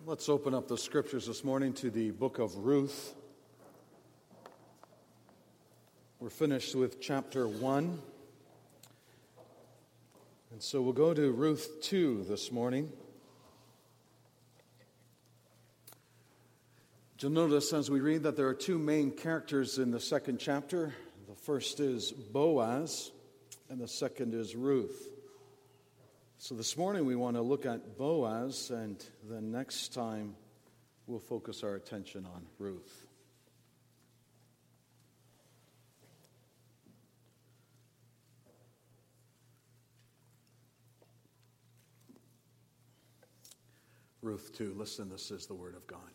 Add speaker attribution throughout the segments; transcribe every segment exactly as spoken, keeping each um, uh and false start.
Speaker 1: Let's open up the scriptures this morning to the book of Ruth. We're finished with chapter one. And so we'll go to Ruth two this morning. You'll notice as we read that there are two main characters in the second chapter. The first is Boaz, and the second is Ruth. So this morning we want to look at Boaz, and then next time we'll focus our attention on Ruth. Ruth two, listen, this is the word of God.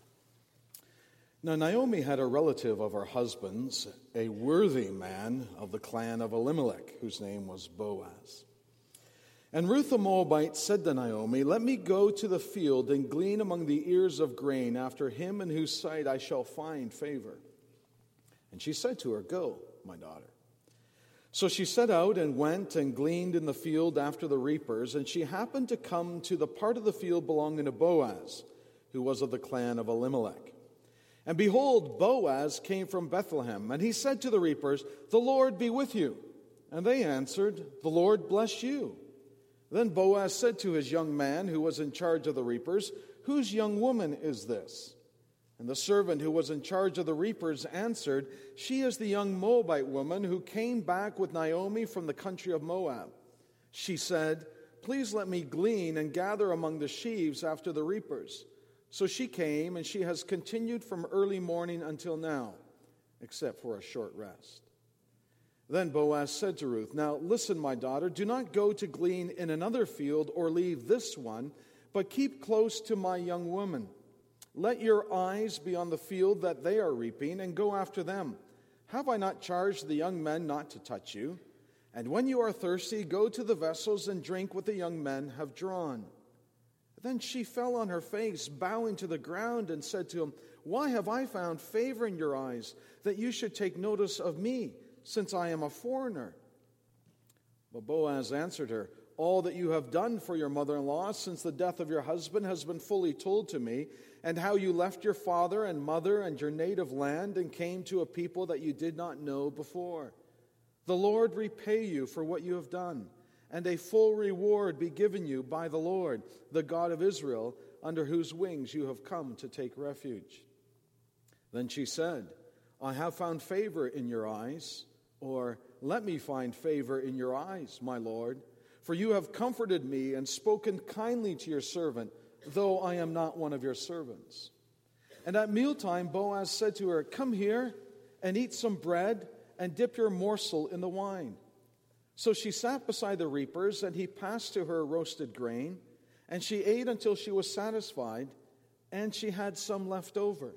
Speaker 1: Now Naomi had a relative of her husband's, a worthy man of the clan of Elimelech, whose name was Boaz. And Ruth the Moabite said to Naomi, "Let me go to the field and glean among the ears of grain after him in whose sight I shall find favor." And she said to her, "Go, my daughter." So she set out and went and gleaned in the field after the reapers, and she happened to come to the part of the field belonging to Boaz, who was of the clan of Elimelech. And behold, Boaz came from Bethlehem, and he said to the reapers, "The Lord be with you." And they answered, "The Lord bless you." Then Boaz said to his young man who was in charge of the reapers, "Whose young woman is this?" And the servant who was in charge of the reapers answered, "She is the young Moabite woman who came back with Naomi from the country of Moab." She said, "Please let me glean and gather among the sheaves after the reapers." So she came, and she has continued from early morning until now, except for a short rest. Then Boaz said to Ruth, "Now listen, my daughter, do not go to glean in another field or leave this one, but keep close to my young woman. Let your eyes be on the field that they are reaping, and go after them. Have I not charged the young men not to touch you? And when you are thirsty, go to the vessels and drink what the young men have drawn." Then she fell on her face, bowing to the ground, and said to him, "Why have I found favor in your eyes, that you should take notice of me, since I am a foreigner?" But Boaz answered her, "All that you have done for your mother-in-law since the death of your husband has been fully told to me, and how you left your father and mother and your native land and came to a people that you did not know before. The Lord repay you for what you have done, and a full reward be given you by the Lord, the God of Israel, under whose wings you have come to take refuge." Then she said, "I have found favor in your eyes," or "Let me find favor in your eyes, my Lord, for you have comforted me and spoken kindly to your servant, though I am not one of your servants." And at mealtime Boaz said to her, "Come here and eat some bread and dip your morsel in the wine." So she sat beside the reapers, and he passed to her roasted grain, and she ate until she was satisfied, and she had some left over.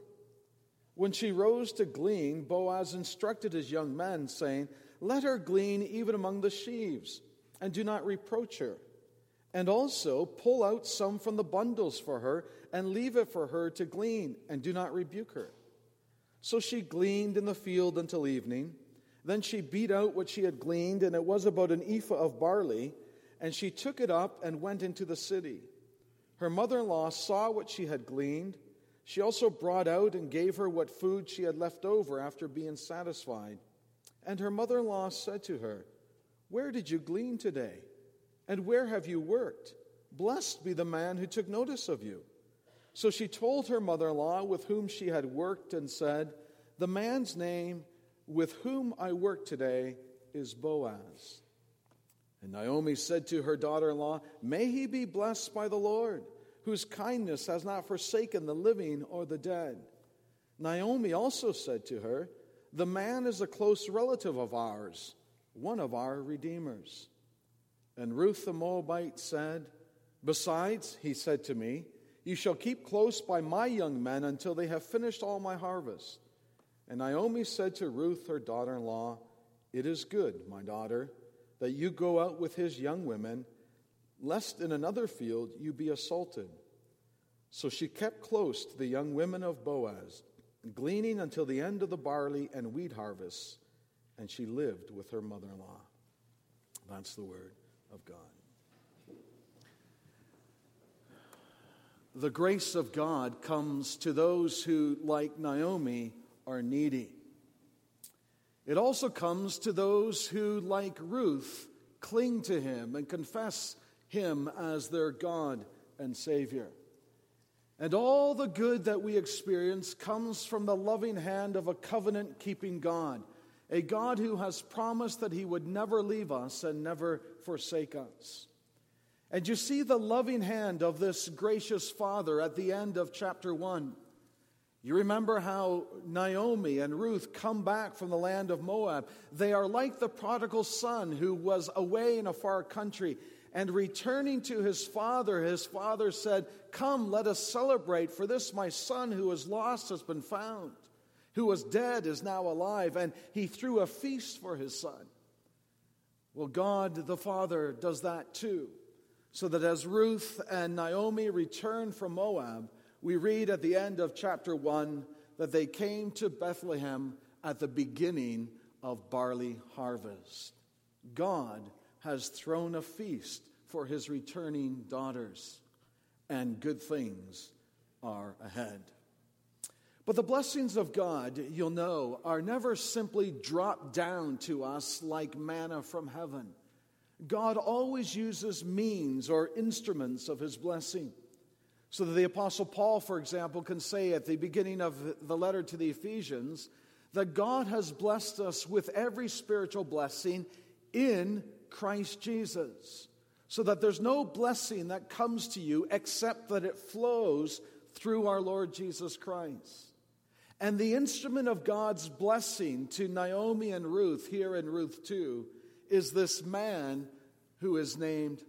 Speaker 1: When she rose to glean, Boaz instructed his young men, saying, "Let her glean even among the sheaves, and do not reproach her. And also pull out some from the bundles for her, and leave it for her to glean, and do not rebuke her." So she gleaned in the field until evening. Then she beat out what she had gleaned, and it was about an ephah of barley, and she took it up and went into the city. Her mother-in-law saw what she had gleaned. She also brought out and gave her what food she had left over after being satisfied. And her mother-in-law said to her, "Where did you glean today? And where have you worked? Blessed be the man who took notice of you." So she told her mother-in-law with whom she had worked and said, "The man's name with whom I work today is Boaz." And Naomi said to her daughter-in-law, "May he be blessed by the Lord, whose kindness has not forsaken the living or the dead." Naomi also said to her, "The man is a close relative of ours, one of our redeemers." And Ruth the Moabite said, "Besides," he said to me, "you shall keep close by my young men until they have finished all my harvest." And Naomi said to Ruth, her daughter-in-law, "It is good, my daughter, that you go out with his young women, lest in another field you be assaulted." So she kept close to the young women of Boaz, gleaning until the end of the barley and wheat harvests, and she lived with her mother-in-law. That's the word of God. the grace of God comes to those who, like Naomi, are needy. It also comes to those who, like Ruth, cling to him and confess him as their God and Savior. And all the good that we experience comes from the loving hand of a covenant-keeping God, a God who has promised that he would never leave us and never forsake us. And you see the loving hand of this gracious Father at the end of chapter one. You remember how Naomi and Ruth come back from the land of Moab. They are like the prodigal son who was away in a far country, and returning to his father, his father said, "Come, let us celebrate, for this my son who was lost has been found, who was dead is now alive." And he threw a feast for his son. Well, God the Father does that too, so that as Ruth and Naomi return from Moab, we read at the end of chapter one that they came to Bethlehem at the beginning of barley harvest. God has thrown a feast for his returning daughters, and good things are ahead. But the blessings of God, you'll know, are never simply dropped down to us like manna from heaven. God always uses means or instruments of his blessing. So that the Apostle Paul, for example, can say at the beginning of the letter to the Ephesians that God has blessed us with every spiritual blessing in Christ Jesus. So that there's no blessing that comes to you except that it flows through our Lord Jesus Christ. And the instrument of God's blessing to Naomi and Ruth, here in Ruth two, is this man who is named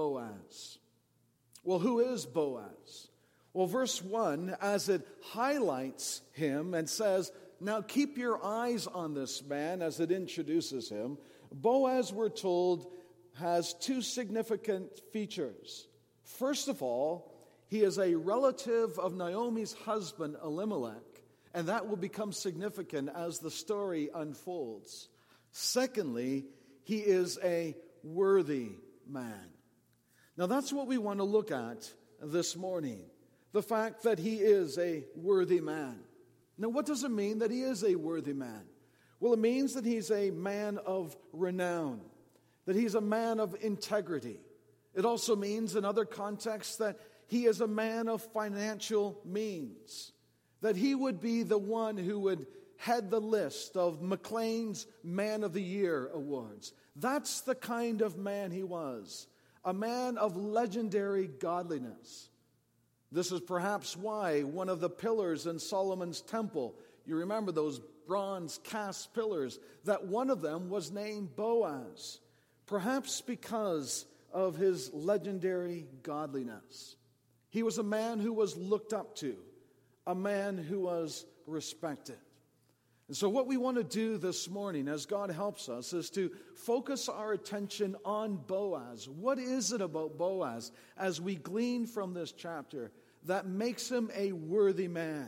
Speaker 1: Boaz. Well, who is Boaz? Well, verse one, as it highlights him and says, "Now keep your eyes on this man," as it introduces him, Boaz, we're told, has two significant features. First of all, he is a relative of Naomi's husband, Elimelech, and that will become significant as the story unfolds. Secondly, he is a worthy man. Now, that's what we want to look at this morning, the fact that he is a worthy man. Now, what does it mean that he is a worthy man? Well, it means that he's a man of renown, that he's a man of integrity. It also means, in other contexts, that he is a man of financial means, that he would be the one who would head the list of Maclean's Man of the Year awards. That's the kind of man he was. A man of legendary godliness. This is perhaps why one of the pillars in Solomon's temple, you remember those bronze cast pillars, that one of them was named Boaz. Perhaps because of his legendary godliness. He was a man who was looked up to, a man who was respected. And so what we want to do this morning, as God helps us, is to focus our attention on Boaz. What is it about Boaz, as we glean from this chapter, that makes him a worthy man,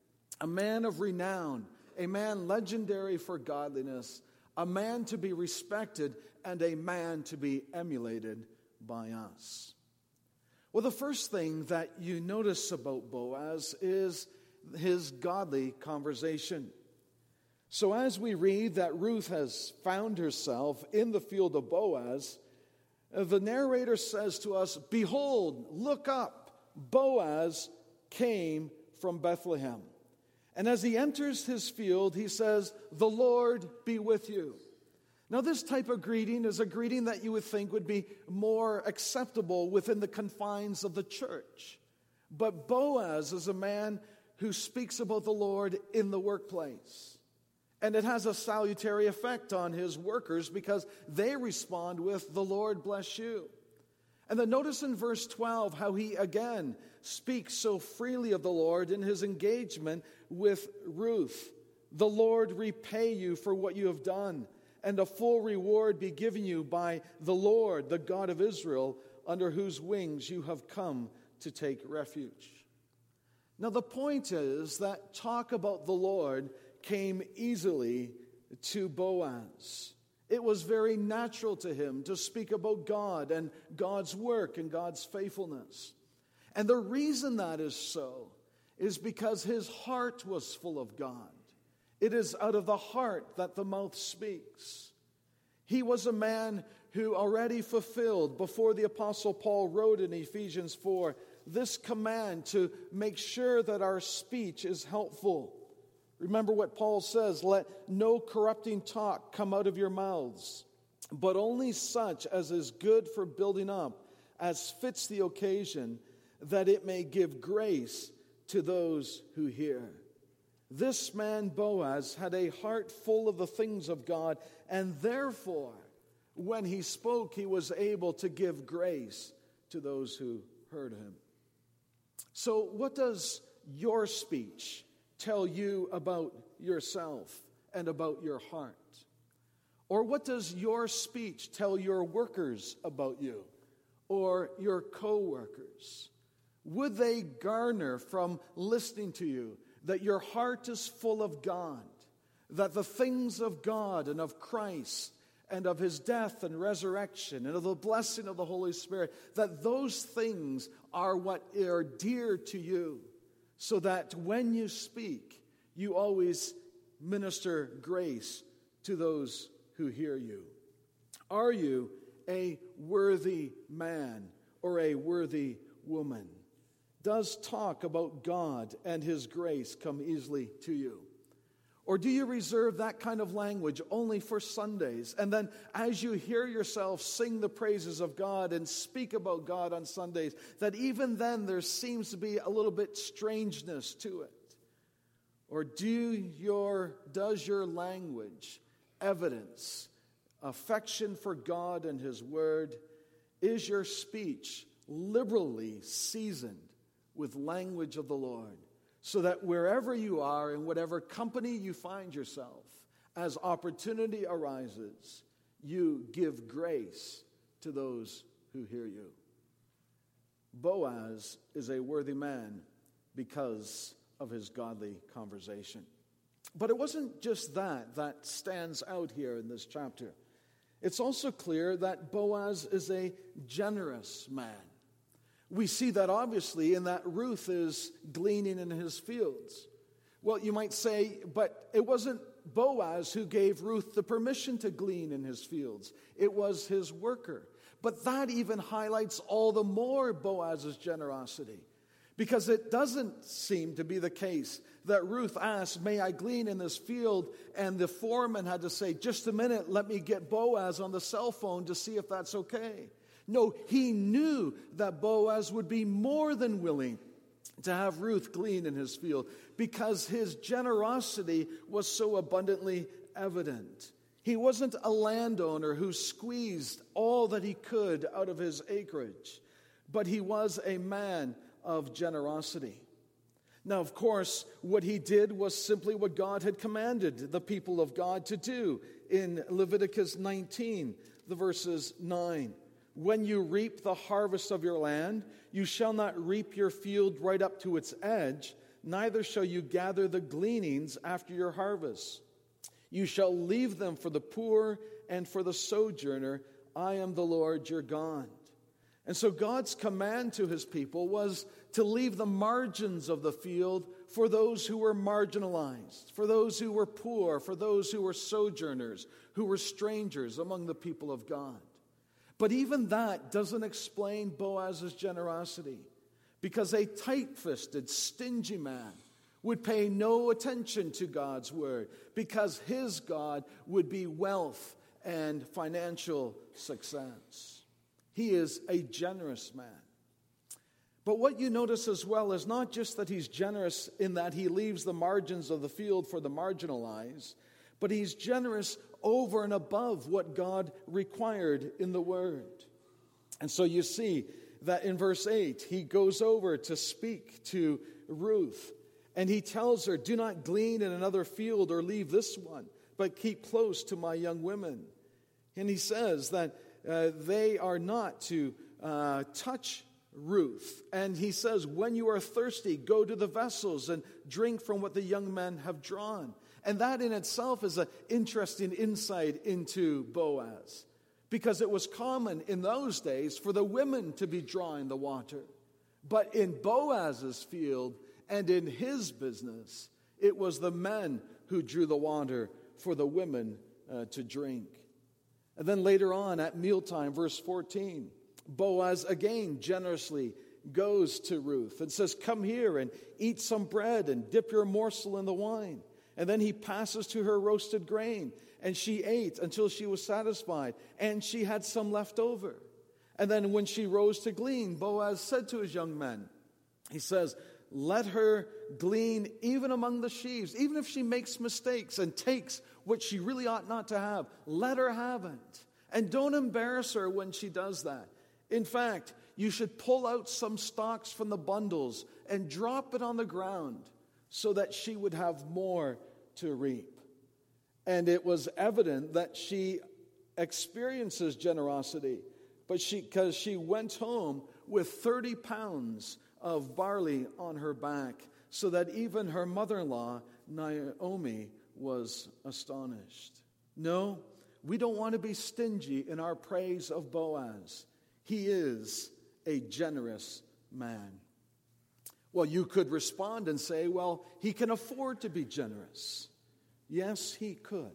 Speaker 1: a man of renown, a man legendary for godliness, a man to be respected, and a man to be emulated by us? Well, the first thing that you notice about Boaz is his godly conversation. So as we read that Ruth has found herself in the field of Boaz, the narrator says to us, "Behold, look up, Boaz came from Bethlehem." And as he enters his field, he says, "The Lord be with you." Now, this type of greeting is a greeting that you would think would be more acceptable within the confines of the church. But Boaz is a man who speaks about the Lord in the workplace. And it has a salutary effect on his workers because they respond with, "The Lord bless you." And then notice in verse twelve how he again speaks so freely of the Lord in his engagement with Ruth. "The Lord repay you for what you have done, and a full reward be given you by the Lord, the God of Israel, under whose wings you have come to take refuge." Now the point is that talk about the Lord came easily to Boaz. It was very natural to him to speak about God and God's work and God's faithfulness. And the reason that is so is because his heart was full of God. It is out of the heart that the mouth speaks. He was a man who already fulfilled, before the Apostle Paul wrote in Ephesians four, this command to make sure that our speech is helpful. Remember what Paul says, let no corrupting talk come out of your mouths, but only such as is good for building up, as fits the occasion, that it may give grace to those who hear. This man Boaz had a heart full of the things of God, and therefore, when he spoke, he was able to give grace to those who heard him. So what does your speech tell you about yourself and about your heart? Or what does your speech tell your workers about you or your co-workers? Would they garner from listening to you that your heart is full of God, that the things of God and of Christ and of his death and resurrection and of the blessing of the Holy Spirit, that those things are what are dear to you, so that when you speak, you always minister grace to those who hear you? Are you a worthy man or a worthy woman? Does talk about God and his grace come easily to you? Or do you reserve that kind of language only for Sundays? And then as you hear yourself sing the praises of God and speak about God on Sundays, that even then there seems to be a little bit strangeness to it? Or do your, does your language evidence affection for God and his word? Is your speech liberally seasoned with language of the Lord, so that wherever you are, in whatever company you find yourself, as opportunity arises, you give grace to those who hear you? Boaz is a worthy man because of his godly conversation. But it wasn't just that that stands out here in this chapter. It's also clear that Boaz is a generous man. We see that obviously in that Ruth is gleaning in his fields. Well, you might say, but it wasn't Boaz who gave Ruth the permission to glean in his fields. It was his worker. But that even highlights all the more Boaz's generosity, because it doesn't seem to be the case that Ruth asked, may I glean in this field? And the foreman had to say, just a minute, let me get Boaz on the cell phone to see if that's okay. No, he knew that Boaz would be more than willing to have Ruth glean in his field, because his generosity was so abundantly evident. He wasn't a landowner who squeezed all that he could out of his acreage, but he was a man of generosity. Now, of course, what he did was simply what God had commanded the people of God to do in Leviticus nineteen, the verses nine. When you reap the harvest of your land, you shall not reap your field right up to its edge, neither shall you gather the gleanings after your harvest. You shall leave them for the poor and for the sojourner. I am the Lord your God. And so God's command to his people was to leave the margins of the field for those who were marginalized, for those who were poor, for those who were sojourners, who were strangers among the people of God. But even that doesn't explain Boaz's generosity, because a tight-fisted, stingy man would pay no attention to God's word, because his God would be wealth and financial success. He is a generous man. But what you notice as well is not just that he's generous in that he leaves the margins of the field for the marginalized, but he's generous over and above what God required in the Word. And so you see that in verse eight, he goes over to speak to Ruth, and he tells her, do not glean in another field or leave this one, but keep close to my young women. And he says that uh, they are not to uh, touch Ruth. And he says, when you are thirsty, go to the vessels and drink from what the young men have drawn. And that in itself is an interesting insight into Boaz, because it was common in those days for the women to be drawing the water. But in Boaz's field and in his business, it was the men who drew the water for the women uh, to drink. And then later on at mealtime, verse fourteen, Boaz again generously goes to Ruth and says, "Come here and eat some bread and dip your morsel in the wine." And then he passes to her roasted grain, and she ate until she was satisfied, and she had some left over. And then when she rose to glean, Boaz said to his young men, he says, "Let her glean even among the sheaves, even if she makes mistakes and takes what she really ought not to have. Let her have it. And don't embarrass her when she does that. In fact, you should pull out some stalks from the bundles and drop it on the ground so that she would have more to reap." And it was evident that she experiences generosity, but she, because she went home with thirty pounds of barley on her back, so that even her mother-in-law, Naomi, was astonished. No, we don't want to be stingy in our praise of Boaz. He is a generous man. Well, you could respond and say, well, he can afford to be generous. Yes, he could.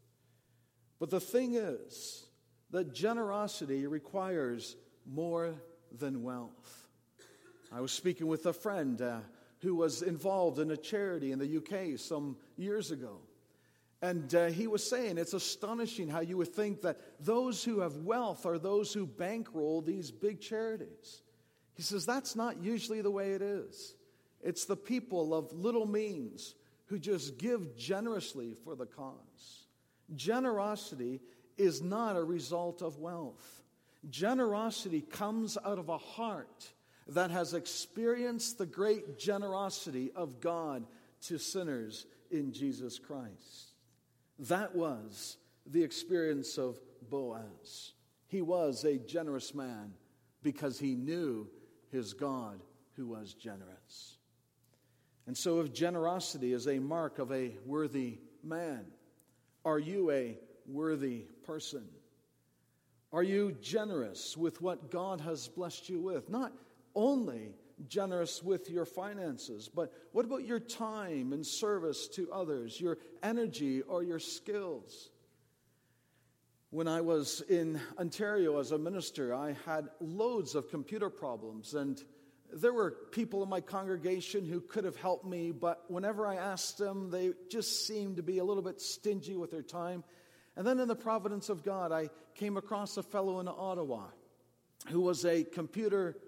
Speaker 1: But the thing is that generosity requires more than wealth. I was speaking with a friend uh, who was involved in a charity in the U K some years ago. And uh, he was saying it's astonishing how you would think that those who have wealth are those who bankroll these big charities. He says that's not usually the way it is. It's the people of little means who just give generously for the cause. Generosity is not a result of wealth. Generosity comes out of a heart that has experienced the great generosity of God to sinners in Jesus Christ. That was the experience of Boaz. He was a generous man because he knew his God who was generous. And so if generosity is a mark of a worthy man, are you a worthy person? Are you generous with what God has blessed you with? Not only generous with your finances, but what about your time and service to others, your energy or your skills? When I was in Ontario as a minister, I had loads of computer problems, and there were people in my congregation who could have helped me, but whenever I asked them, they just seemed to be a little bit stingy with their time. And then in the providence of God, I came across a fellow in Ottawa who was a computer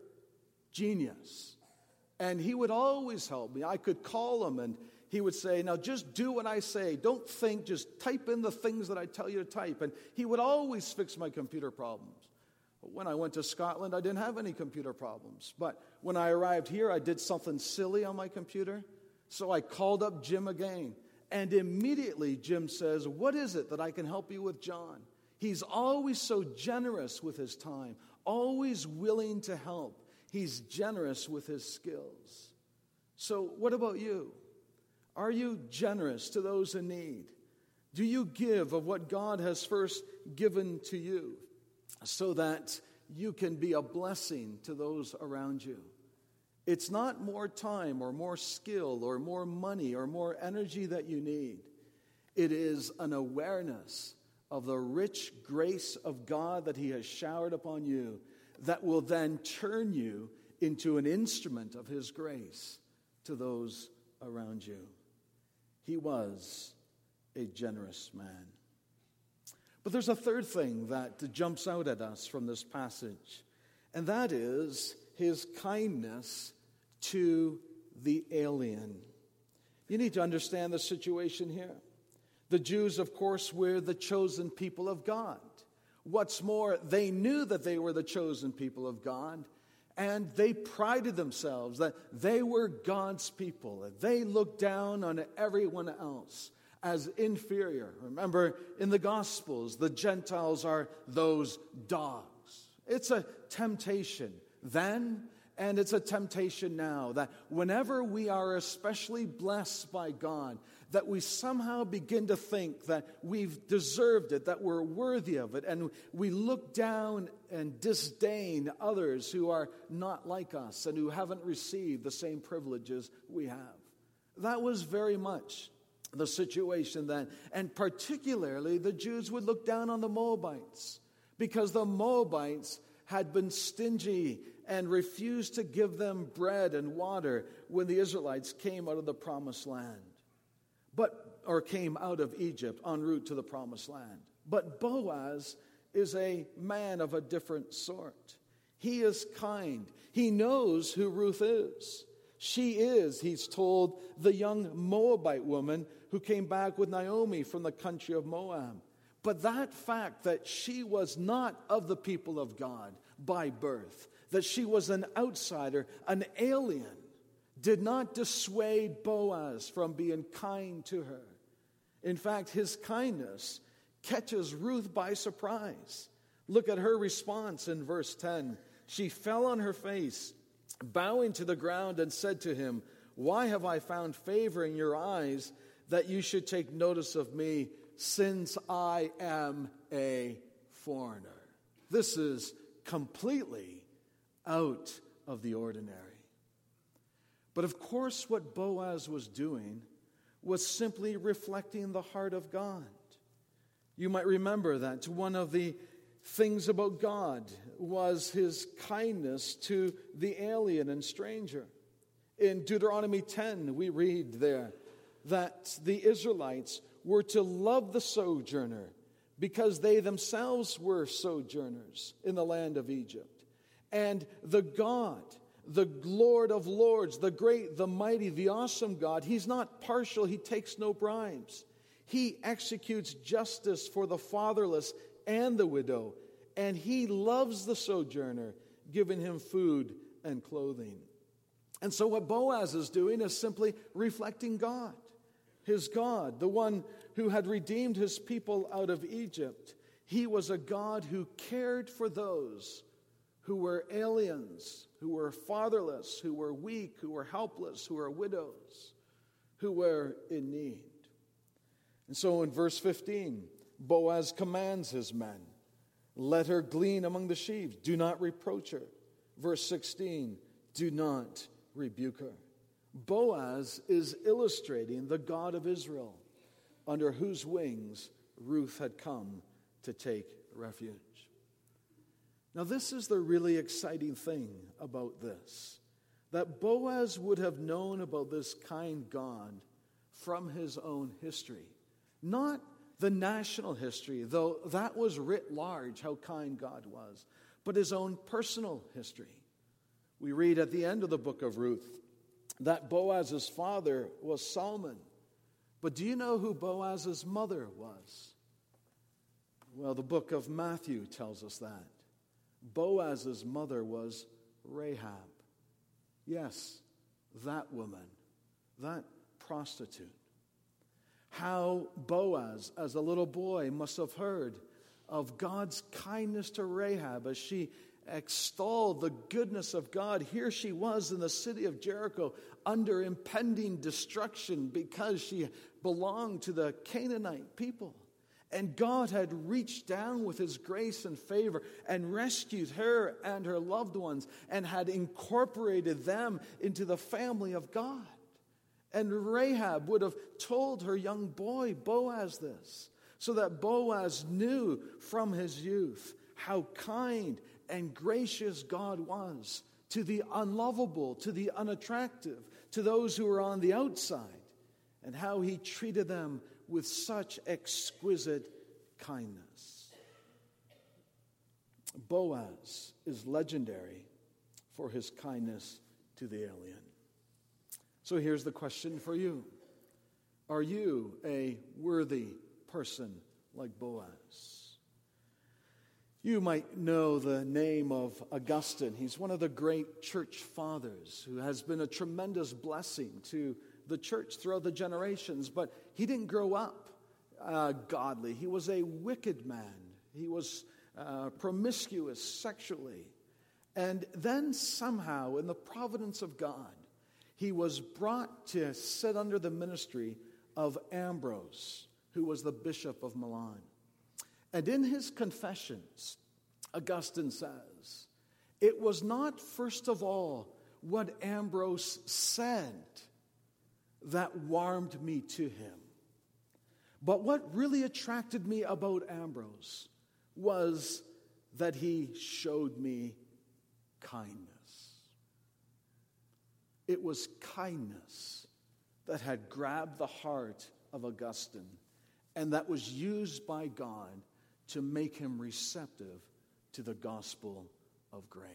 Speaker 1: genius. And he would always help me. I could call him and he would say, "Now just do what I say. Don't think, just type in the things that I tell you to type." And he would always fix my computer problems. But when I went to Scotland, I didn't have any computer problems. But when I arrived here, I did something silly on my computer. So I called up Jim again. And immediately Jim says, "What is it that I can help you with, John?" He's always so generous with his time, always willing to help. He's generous with his skills. So what about you? Are you generous to those in need? Do you give of what God has first given to you so that you can be a blessing to those around you? It's not more time or more skill or more money or more energy that you need. It is an awareness of the rich grace of God that He has showered upon you that will then turn you into an instrument of His grace to those around you. He was a generous man. But there's a third thing that jumps out at us from this passage, and that is his kindness to the alien. You need to understand the situation here. The Jews, of course, were the chosen people of God. What's more, they knew that they were the chosen people of God, and they prided themselves that they were God's people, that they looked down on everyone else as inferior. Remember, in the Gospels, the Gentiles are those dogs. It's a temptation then And it's a temptation now that whenever we are especially blessed by God, that we somehow begin to think that we've deserved it, that we're worthy of it, and we look down and disdain others who are not like us and who haven't received the same privileges we have. That was very much the situation then. And particularly, the Jews would look down on the Moabites because the Moabites had been stingy and refused to give them bread and water when the Israelites came out of the promised land. But, or came out of Egypt en route to the promised land. But Boaz is a man of a different sort. He is kind. He knows who Ruth is. She is, he's told, the young Moabite woman who came back with Naomi from the country of Moab. But that fact that she was not of the people of God by birth, that she was an outsider, an alien, did not dissuade Boaz from being kind to her. In fact, his kindness catches Ruth by surprise. Look at her response in verse ten. She fell on her face, bowing to the ground, and said to him, "Why have I found favor in your eyes that you should take notice of me, since I am a foreigner?" This is completely out of the ordinary. But of course, what Boaz was doing was simply reflecting the heart of God. You might remember that one of the things about God was his kindness to the alien and stranger. In Deuteronomy ten, we read there that the Israelites were to love the sojourner because they themselves were sojourners in the land of Egypt. And the God, the Lord of lords, the great, the mighty, the awesome God, he's not partial, he takes no bribes. He executes justice for the fatherless and the widow, and he loves the sojourner, giving him food and clothing. And so what Boaz is doing is simply reflecting God, his God, the one who had redeemed his people out of Egypt. He was a God who cared for those who were aliens, who were fatherless, who were weak, who were helpless, who were widows, who were in need. And so in verse fifteen, Boaz commands his men, "Let her glean among the sheaves. Do not reproach her." Verse sixteen, "Do not rebuke her." Boaz is illustrating the God of Israel, under whose wings Ruth had come to take refuge. Now, this is the really exciting thing about this, that Boaz would have known about this kind God from his own history. Not the national history, though that was writ large, how kind God was, but his own personal history. We read at the end of the book of Ruth that Boaz's father was Salmon. But do you know who Boaz's mother was? Well, the book of Matthew tells us that. Boaz's mother was Rahab. Yes, that woman, that prostitute. How Boaz, as a little boy, must have heard of God's kindness to Rahab as she extolled the goodness of God. Here she was in the city of Jericho under impending destruction because she belonged to the Canaanite people. And God had reached down with his grace and favor and rescued her and her loved ones and had incorporated them into the family of God. And Rahab would have told her young boy, Boaz, this, so that Boaz knew from his youth how kind and gracious God was to the unlovable, to the unattractive, to those who were on the outside, and how he treated them with such exquisite kindness. Boaz is legendary for his kindness to the alien. So here's the question for you. Are you a worthy person like Boaz? You might know the name of Augustine. He's one of the great church fathers who has been a tremendous blessing to the church throughout the generations, but he didn't grow up uh, godly. He was a wicked man. He was uh, promiscuous sexually. And then somehow, in the providence of God, he was brought to sit under the ministry of Ambrose, who was the bishop of Milan. And in his confessions, Augustine says, it was not, first of all, what Ambrose said that warmed me to him. But what really attracted me about Ambrose was that he showed me kindness. It was kindness that had grabbed the heart of Augustine and that was used by God to make him receptive to the gospel of grace.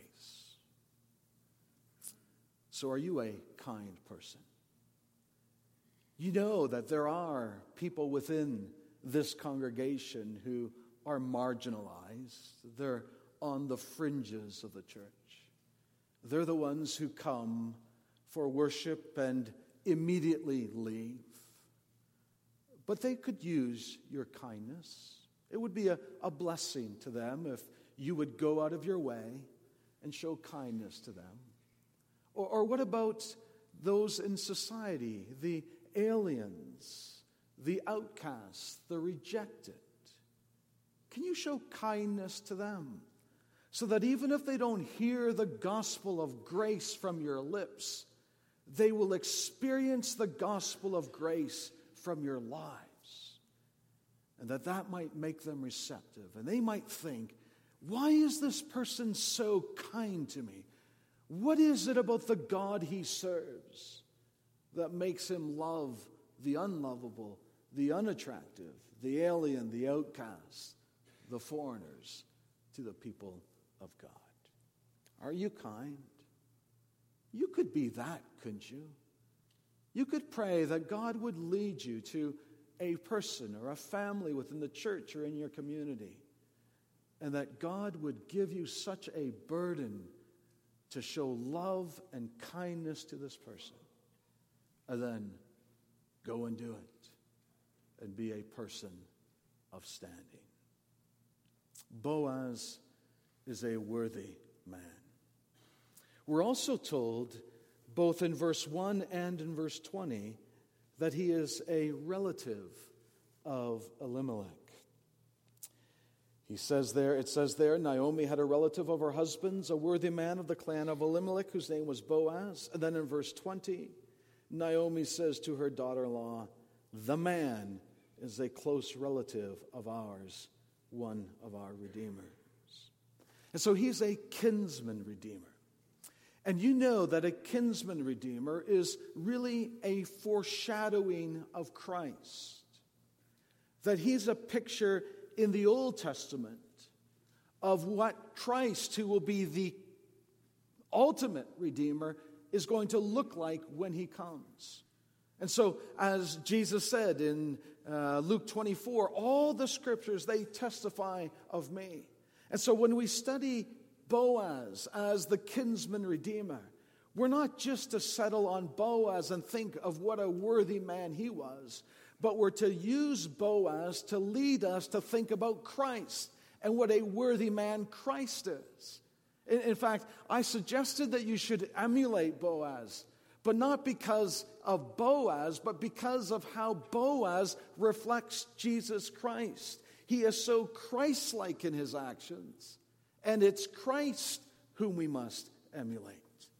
Speaker 1: So are you a kind person? You know that there are people within this congregation who are marginalized. They're on the fringes of the church. They're the ones who come for worship and immediately leave. But they could use your kindness. It would be a, a blessing to them if you would go out of your way and show kindness to them. Or, or what about those in society, the aliens, the outcasts, the rejected? Can you show kindness to them so that even if they don't hear the gospel of grace from your lips, they will experience the gospel of grace from your lives? And that that might make them receptive. And they might think, why is this person so kind to me? What is it about the God he serves that makes him love the unlovable, the unattractive, the alien, the outcast, the foreigners to the people of God? Are you kind? You could be that, couldn't you? You could pray that God would lead you to a person or a family within the church or in your community, and that God would give you such a burden to show love and kindness to this person, and then go and do it and be a person of standing. Boaz is a worthy man. We're also told, both in verse one and in verse twenty, that he is a relative of Elimelech. He says there, it says there, Naomi had a relative of her husband's, a worthy man of the clan of Elimelech, whose name was Boaz. And then in verse twenty, Naomi says to her daughter-in-law, the man is a close relative of ours, one of our redeemers. And so he's a kinsman redeemer. And you know that a kinsman redeemer is really a foreshadowing of Christ. That he's a picture in the Old Testament of what Christ, who will be the ultimate redeemer, is going to look like when he comes. And so, as Jesus said in uh, Luke twenty-four, all the scriptures, they testify of me. And so when we study Boaz as the kinsman redeemer, we're not just to settle on Boaz and think of what a worthy man he was, but we're to use Boaz to lead us to think about Christ and what a worthy man Christ is. In, in fact, I suggested that you should emulate Boaz, but not because of Boaz, but because of how Boaz reflects Jesus Christ. He is so Christ-like in his actions, and it's Christ whom we must emulate.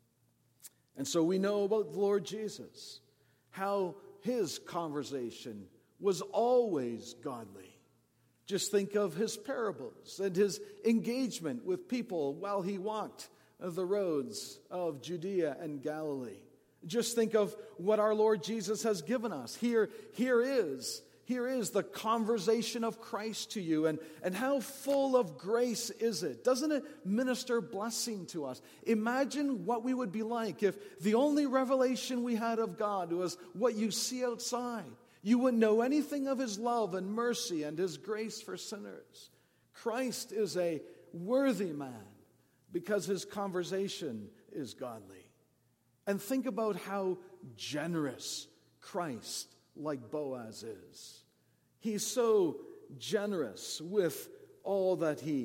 Speaker 1: And so we know about the Lord Jesus, how his conversation was always godly. Just think of his parables and his engagement with people while he walked the roads of Judea and Galilee. Just think of what our Lord Jesus has given us. Here, here is, here is the conversation of Christ to you, and, and how full of grace is it? Doesn't it minister blessing to us? Imagine what we would be like if the only revelation we had of God was what you see outside. You wouldn't know anything of his love and mercy and his grace for sinners. Christ is a worthy man because his conversation is godly. And think about how generous Christ, like Boaz, is. He's so generous with all that he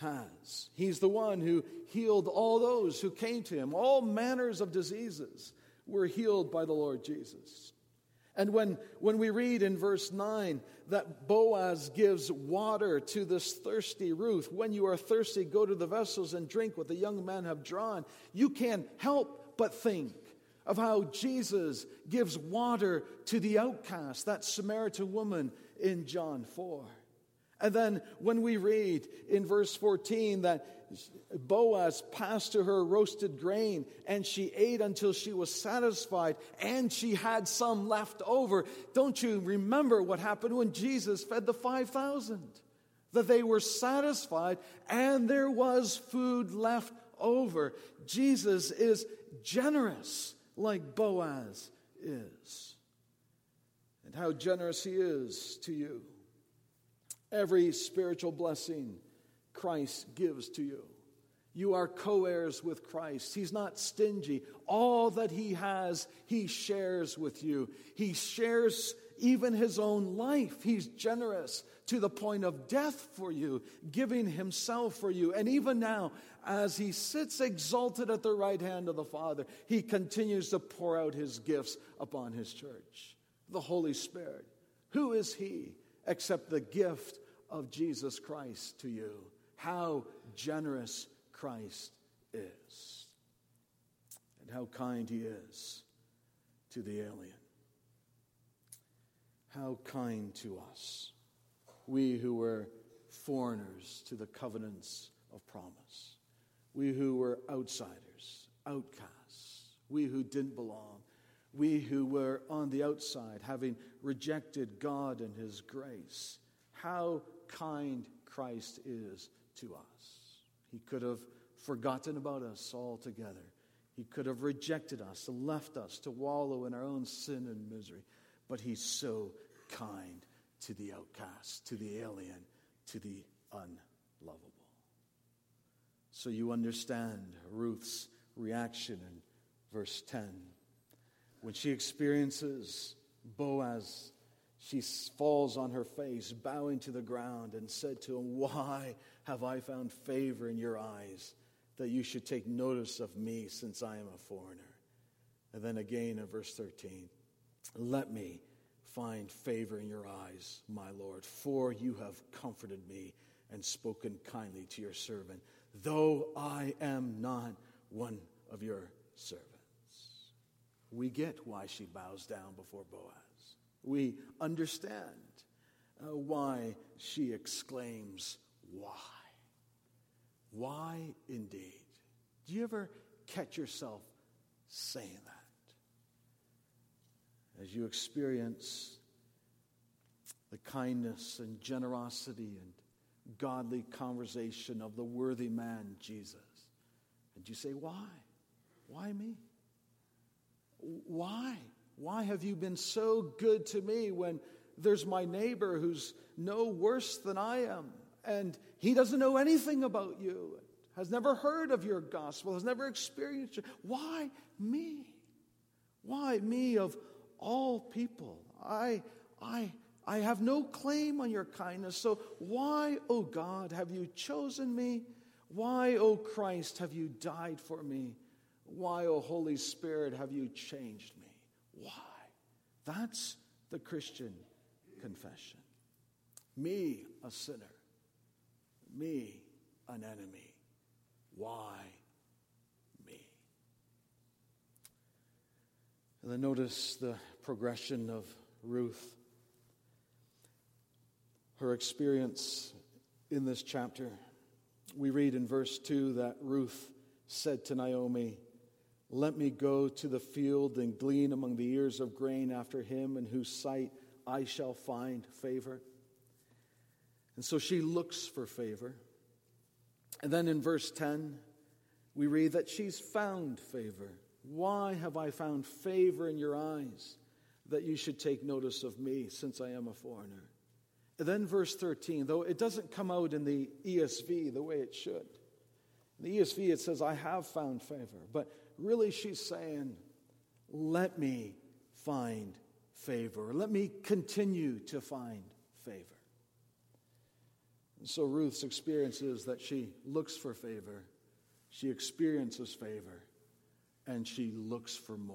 Speaker 1: has. He's the one who healed all those who came to him. All manners of diseases were healed by the Lord Jesus. And when, when we read in verse nine that Boaz gives water to this thirsty Ruth, when you are thirsty, go to the vessels and drink what the young men have drawn, you can't help but think of how Jesus gives water to the outcast, that Samaritan woman in John four. And then when we read in verse fourteen that Boaz passed to her roasted grain and she ate until she was satisfied and she had some left over. Don't you remember what happened when Jesus fed the five thousand? That they were satisfied and there was food left over. Jesus is generous like Boaz is. And how generous he is to you. Every spiritual blessing Christ gives to you. You are co-heirs with Christ. He's not stingy. All that he has, he shares with you. He shares even his own life. He's generous to the point of death for you, giving himself for you. And even now, as he sits exalted at the right hand of the Father, he continues to pour out his gifts upon his church. The Holy Spirit. Who is he except the gift of Jesus Christ to you? How generous Christ is. And how kind he is to the alien. How kind to us. We who were foreigners to the covenants of promise. We who were outsiders, outcasts. We who didn't belong. We who were on the outside, having rejected God and his grace. How kind Christ is to us. He could have forgotten about us altogether. He could have rejected us, left us to wallow in our own sin and misery. But he's so kind to the outcast, to the alien, to the unlovable. So you understand Ruth's reaction in verse ten. When she experiences Boaz, she falls on her face, bowing to the ground, and said to him, "Why have I found favor in your eyes, that you should take notice of me, since I am a foreigner?" And then again in verse thirteen, "Let me find favor in your eyes, my Lord, for you have comforted me and spoken kindly to your servant, though I am not one of your servants." We get why she bows down before Boaz. We understand uh, why she exclaims, "Why?" Why indeed? Do you ever catch yourself saying that? As you experience the kindness and generosity and godly conversation of the worthy man, Jesus, and you say, "Why? Why me? Why? Why have you been so good to me when there's my neighbor who's no worse than I am, and he doesn't know anything about you, has never heard of your gospel, has never experienced it? Why me? Why me of all people? I, I, I have no claim on your kindness, so why, O God, have you chosen me? Why, O Christ, have you died for me? Why, O Holy Spirit, have you changed me?" Why? That's the Christian confession. Me, a sinner. Me, an enemy. Why me? And then notice the progression of Ruth. Her experience in this chapter. We read in verse two that Ruth said to Naomi, "Let me go to the field and glean among the ears of grain after him in whose sight I shall find favor." And so she looks for favor. And then in verse ten, we read that she's found favor. "Why have I found favor in your eyes, that you should take notice of me, since I am a foreigner?" And then verse thirteen, though it doesn't come out in the E S V the way it should. In the E S V it says, "I have found favor." But really she's saying, "Let me find favor. Let me continue to find favor." So Ruth's experience is that she looks for favor, she experiences favor, and she looks for more.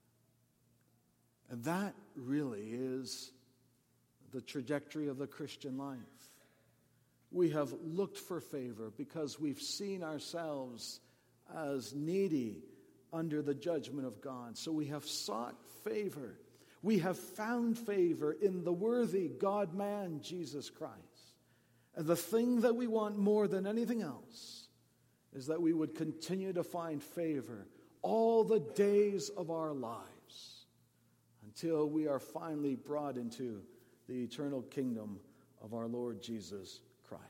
Speaker 1: And that really is the trajectory of the Christian life. We have looked for favor because we've seen ourselves as needy under the judgment of God. So we have sought favor. We have found favor in the worthy God-man, Jesus Christ. And the thing that we want more than anything else is that we would continue to find favor all the days of our lives until we are finally brought into the eternal kingdom of our Lord Jesus Christ.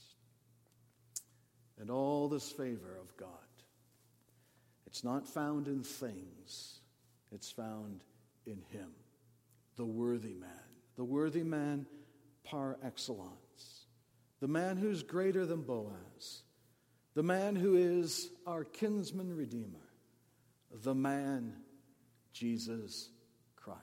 Speaker 1: And all this favor of God, it's not found in things, it's found in Him, the worthy man, the worthy man par excellence, the man who's greater than Boaz, the man who is our kinsman redeemer, the man, Jesus Christ.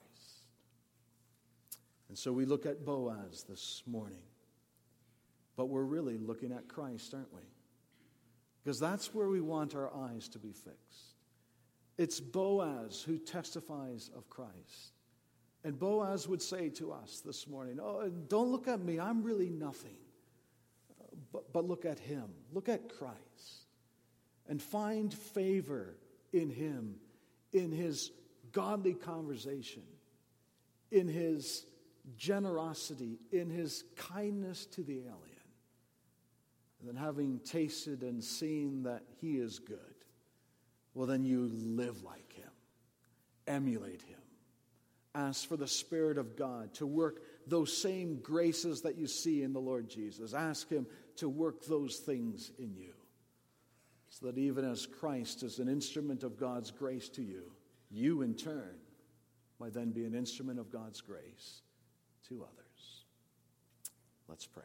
Speaker 1: And so we look at Boaz this morning, but we're really looking at Christ, aren't we? Because that's where we want our eyes to be fixed. It's Boaz who testifies of Christ. And Boaz would say to us this morning, oh, don't look at me, I'm really nothing. But, but look at Him, look at Christ, and find favor in Him, in His godly conversation, in His generosity, in His kindness to the alien. And then having tasted and seen that He is good, well, then you live like Him, emulate Him. Ask for the Spirit of God to work those same graces that you see in the Lord Jesus. Ask Him to work those things in you, so that even as Christ is an instrument of God's grace to you, you in turn might then be an instrument of God's grace to others. Let's pray.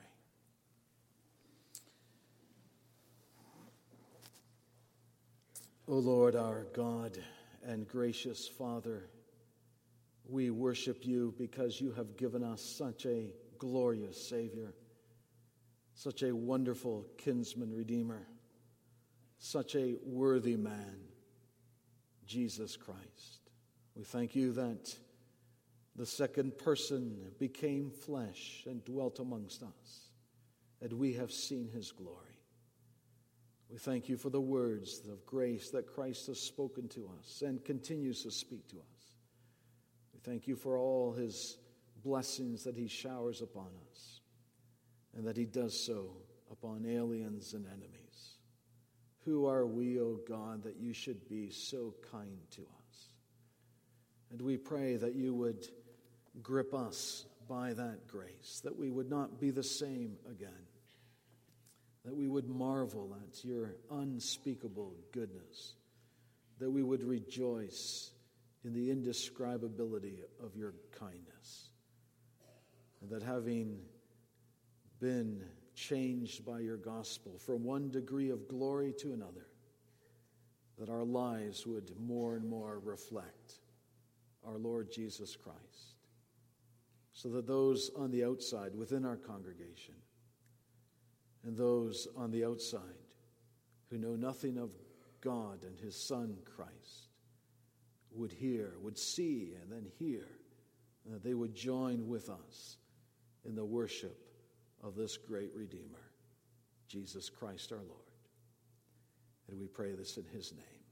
Speaker 1: O Lord, our God and gracious Father, we worship You because You have given us such a glorious Savior, such a wonderful kinsman redeemer, such a worthy man, Jesus Christ. We thank You that the second person became flesh and dwelt amongst us, and we have seen His glory. We thank You for the words of grace that Christ has spoken to us and continues to speak to us. We thank You for all His blessings that He showers upon us, and that He does so upon aliens and enemies. Who are we, O God, that You should be so kind to us? And we pray that You would grip us by that grace, that we would not be the same again, that we would marvel at Your unspeakable goodness, that we would rejoice in the indescribability of Your kindness, and that having been changed by Your gospel from one degree of glory to another, that our lives would more and more reflect our Lord Jesus Christ, so that those on the outside within our congregation and those on the outside who know nothing of God and His Son Christ would hear, would see, and then hear, and that they would join with us in the worship of this great Redeemer, Jesus Christ our Lord. And we pray this in His name.